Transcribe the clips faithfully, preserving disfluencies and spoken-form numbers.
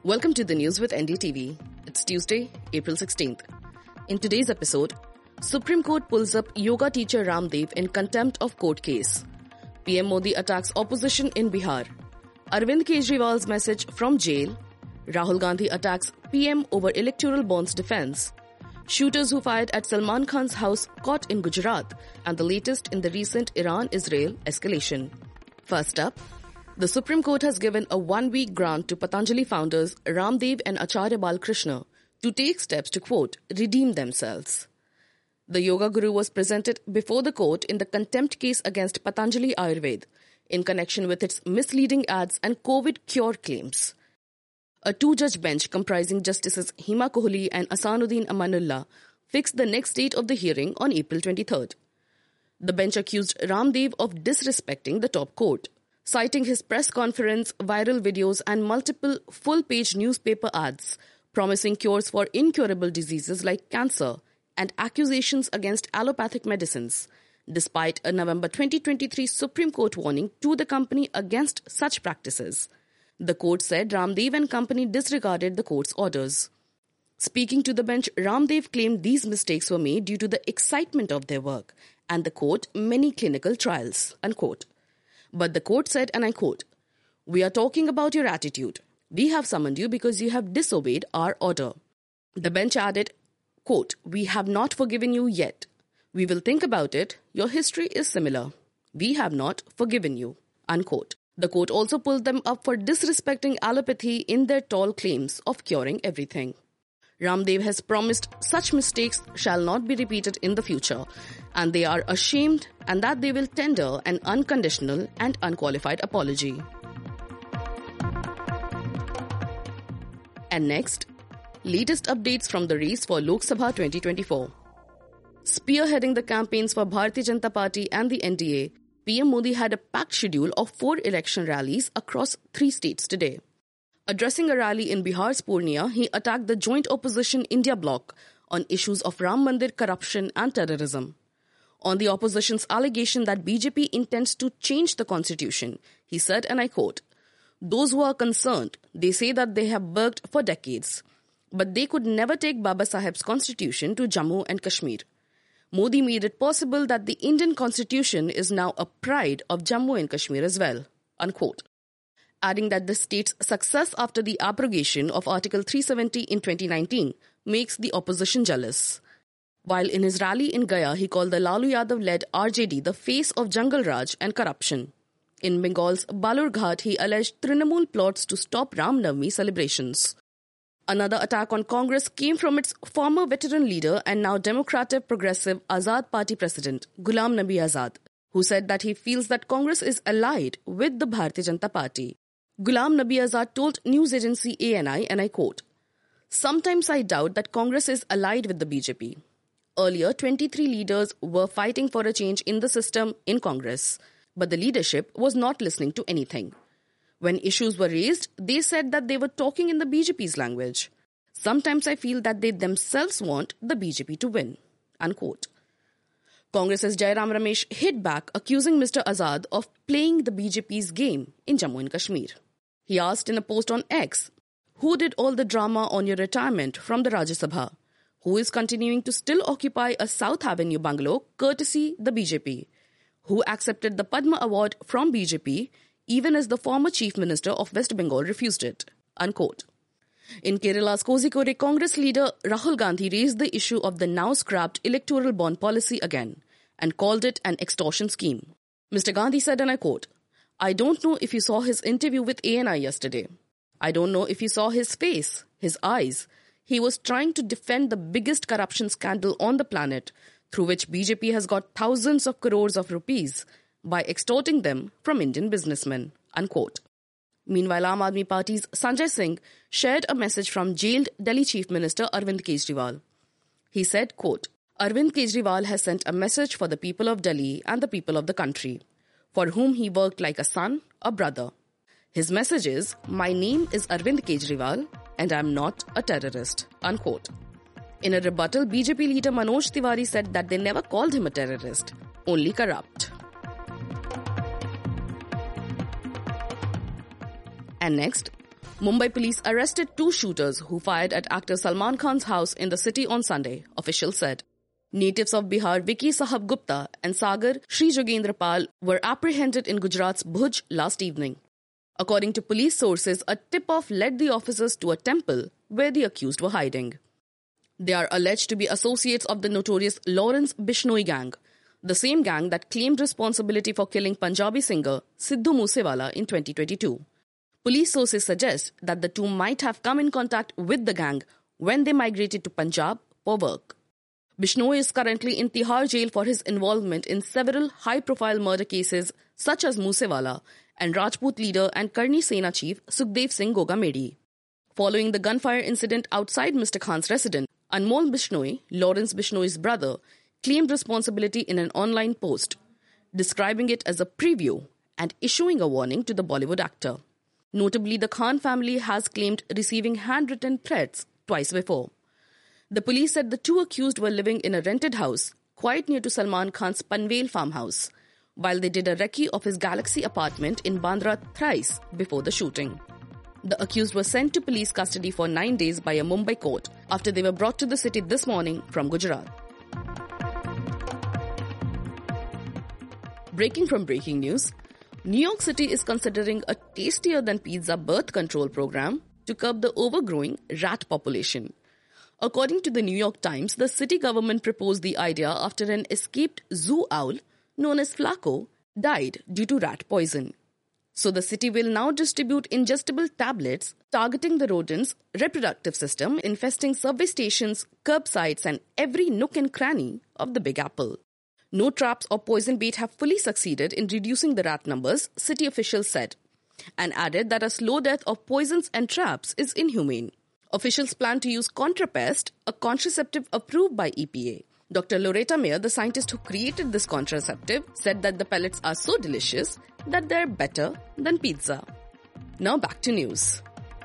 Welcome to the news with N D T V. It's Tuesday, April sixteenth. In today's episode, Supreme Court pulls up yoga teacher Ramdev in contempt of court case. P M Modi attacks opposition in Bihar. Arvind Kejriwal's message from jail. Rahul Gandhi attacks P M over electoral bonds defense. Shooters who fired at Salman Khan's house caught in Gujarat, and the latest in the recent Iran-Israel escalation. First up, the Supreme Court has given a one-week grant to Patanjali founders Ramdev and Acharya Balkrishna to take steps to, quote, redeem themselves. The yoga guru was presented before the court in the contempt case against Patanjali Ayurved in connection with its misleading ads and COVID cure claims. A two-judge bench comprising Justices Hima Kohli and Asanuddin Amanullah fixed the next date of the hearing on April twenty-third. The bench accused Ramdev of disrespecting the top court, citing his press conference, viral videos and multiple full-page newspaper ads promising cures for incurable diseases like cancer and accusations against allopathic medicines, despite a November twenty twenty-three Supreme Court warning to the company against such practices. The court said Ramdev and company disregarded the court's orders. Speaking to the bench, Ramdev claimed these mistakes were made due to the excitement of their work and the quote, many clinical trials, unquote. But the court said, and I quote, we are talking about your attitude. We have summoned you because you have disobeyed our order. The bench added, quote, we have not forgiven you yet. We will think about it. Your history is similar. We have not forgiven you, unquote. The court also pulled them up for disrespecting allopathy in their tall claims of curing everything. Ramdev has promised such mistakes shall not be repeated in the future, and they are ashamed and that they will tender an unconditional and unqualified apology. And next, latest updates from the race for Lok Sabha twenty twenty-four. Spearheading the campaigns for Bharatiya Janata Party and the N D A, P M Modi had a packed schedule of four election rallies across three states today. Addressing a rally in Bihar's Purnia, he attacked the joint opposition India bloc on issues of Ram Mandir corruption and terrorism. On the opposition's allegation that B J P intends to change the constitution, he said, and I quote, those who are concerned, they say that they have worked for decades, but they could never take Baba Saheb's constitution to Jammu and Kashmir. Modi made it possible that the Indian constitution is now a pride of Jammu and Kashmir as well, unquote. Adding that the state's success after the abrogation of Article three seventy in twenty nineteen makes the opposition jealous. While in his rally in Gaya, he called the Lalu Yadav-led R J D the face of Jungle Raj and corruption. In Bengal's Balurghat, he alleged Trinamool plots to stop Ram Navami celebrations. Another attack on Congress came from its former veteran leader and now Democratic Progressive Azad Party president, Ghulam Nabi Azad, who said that he feels that Congress is allied with the Bharatiya Janata Party. Ghulam Nabi Azad told news agency A N I, and I quote, sometimes I doubt that Congress is allied with the B J P. Earlier, twenty-three leaders were fighting for a change in the system in Congress, but the leadership was not listening to anything. When issues were raised, they said that they were talking in the B J P's language. Sometimes I feel that they themselves want the B J P to win, unquote. Congress's Jairam Ramesh hit back, accusing Mister Azad of playing the B J P's game in Jammu and Kashmir. He asked in a post on X, who did all the drama on your retirement from the Rajya Sabha? Who is continuing to still occupy a South Avenue bungalow courtesy the B J P? Who accepted the Padma Award from B J P even as the former Chief Minister of West Bengal refused it, unquote. In Kerala's Kozhikode, Congress leader Rahul Gandhi raised the issue of the now scrapped electoral bond policy again and called it an extortion scheme. Mister Gandhi said, and I quote, I don't know if you saw his interview with A N I yesterday. I don't know if you saw his face, his eyes. He was trying to defend the biggest corruption scandal on the planet, through which B J P has got thousands of crores of rupees by extorting them from Indian businessmen, unquote. Meanwhile, Aam Aadmi Party's Sanjay Singh shared a message from jailed Delhi Chief Minister Arvind Kejriwal. He said, quote, Arvind Kejriwal has sent a message for the people of Delhi and the people of the country, for whom he worked like a son, a brother. His message is, my name is Arvind Kejriwal and I am not a terrorist, unquote. In a rebuttal, B J P leader Manoj Tiwari said that they never called him a terrorist, only corrupt. And next, Mumbai police arrested two shooters who fired at actor Salman Khan's house in the city on Sunday, officials said. Natives of Bihar Vicky Sahab Gupta and Sagar Sri Jogendra Pal were apprehended in Gujarat's Bhuj last evening. According to police sources, a tip-off led the officers to a temple where the accused were hiding. They are alleged to be associates of the notorious Lawrence Bishnoi gang, the same gang that claimed responsibility for killing Punjabi singer Sidhu Moosewala in twenty twenty-two. Police sources suggest that the two might have come in contact with the gang when they migrated to Punjab for work. Bishnoi is currently in Tihar jail for his involvement in several high-profile murder cases such as Moosewala and Rajput leader and Karni Sena chief Sukhdev Singh Gogamedi. Following the gunfire incident outside Mister Khan's residence, Anmol Bishnoi, Lawrence Bishnoi's brother, claimed responsibility in an online post, describing it as a preview and issuing a warning to the Bollywood actor. Notably, the Khan family has claimed receiving handwritten threats twice before. The police said the two accused were living in a rented house quite near to Salman Khan's Panvel farmhouse, while they did a recce of his Galaxy apartment in Bandra thrice before the shooting. The accused were sent to police custody for nine days by a Mumbai court after they were brought to the city this morning from Gujarat. Breaking from breaking news, New York City is considering a tastier than pizza birth control program to curb the overgrowing rat population. According to the New York Times, the city government proposed the idea after an escaped zoo owl known as Flaco died due to rat poison. So the city will now distribute ingestible tablets targeting the rodent's reproductive system, infesting subway stations, curbsides, and every nook and cranny of the Big Apple. No traps or poison bait have fully succeeded in reducing the rat numbers, city officials said, and added that a slow death of poisons and traps is inhumane. Officials plan to use Contrapest, a contraceptive approved by E P A. Doctor Loretta Mayer, the scientist who created this contraceptive, said that the pellets are so delicious that they're better than pizza. Now back to news.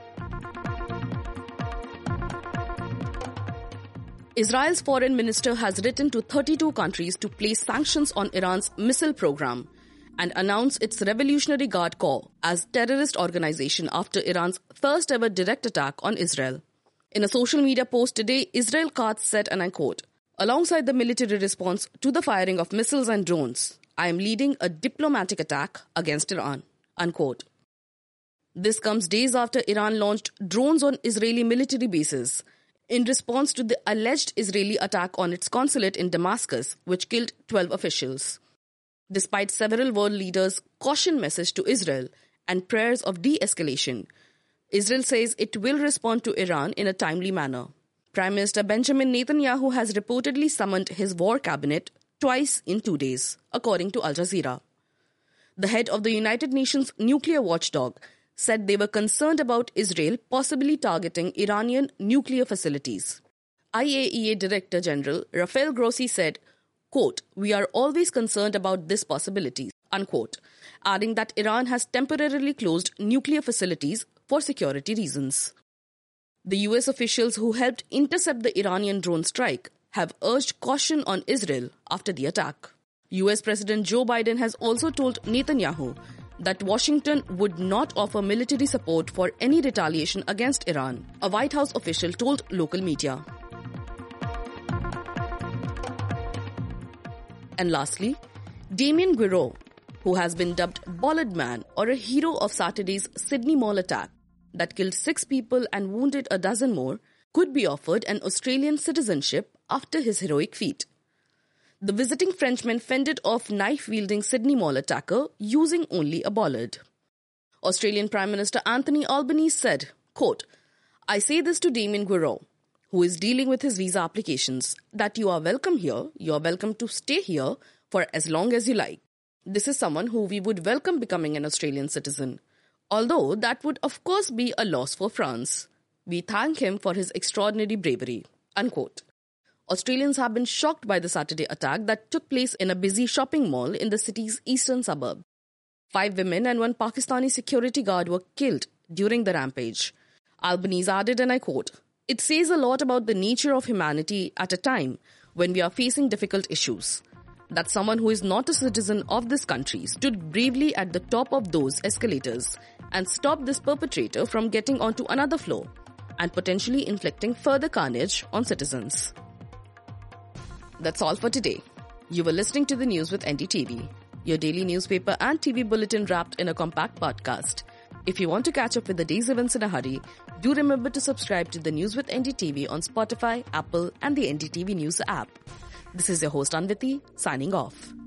Israel's foreign minister has written to thirty-two countries to place sanctions on Iran's missile program and announce its Revolutionary Guard Corps as terrorist organization after Iran's first ever direct attack on Israel. In a social media post today, Israel Katz said, and I quote, "Alongside the military response to the firing of missiles and drones, I am leading a diplomatic attack against Iran," unquote. This comes days after Iran launched drones on Israeli military bases in response to the alleged Israeli attack on its consulate in Damascus, which killed twelve officials. Despite several world leaders' caution message to Israel and prayers of de-escalation, Israel says it will respond to Iran in a timely manner. Prime Minister Benjamin Netanyahu has reportedly summoned his war cabinet twice in two days, according to Al Jazeera. The head of the United Nations nuclear watchdog said they were concerned about Israel possibly targeting Iranian nuclear facilities. I A E A Director General Rafael Grossi said, quote, "We are always concerned about this possibility," unquote, adding that Iran has temporarily closed nuclear facilities for security reasons. The U S officials who helped intercept the Iranian drone strike have urged caution on Israel after the attack. U S President Joe Biden has also told Netanyahu that Washington would not offer military support for any retaliation against Iran, a White House official told local media. And lastly, Damien Guerrero, who has been dubbed Bollard Man or a hero of Saturday's Sydney Mall attack that killed six people and wounded a dozen more, could be offered an Australian citizenship after his heroic feat. The visiting Frenchman fended off knife-wielding Sydney Mall attacker using only a bollard. Australian Prime Minister Anthony Albanese said, quote, "I say this to Damien Guerrero, who is dealing with his visa applications, that you are welcome here, you are welcome to stay here for as long as you like. This is someone who we would welcome becoming an Australian citizen, although that would of course be a loss for France. We thank him for his extraordinary bravery," unquote. Australians have been shocked by the Saturday attack that took place in a busy shopping mall in the city's eastern suburb. Five women and one Pakistani security guard were killed during the rampage. Albanese added, and I quote, "It says a lot about the nature of humanity at a time when we are facing difficult issues, that someone who is not a citizen of this country stood bravely at the top of those escalators and stop this perpetrator from getting onto another floor and potentially inflicting further carnage on citizens. That's all for today. You were listening to the news with N D T V, your daily newspaper and T V bulletin wrapped in a compact podcast. If you want to catch up with the day's events in a hurry, do remember to subscribe to the News with N D T V on Spotify, Apple, and the N D T V News app. This is your host Anviti, signing off.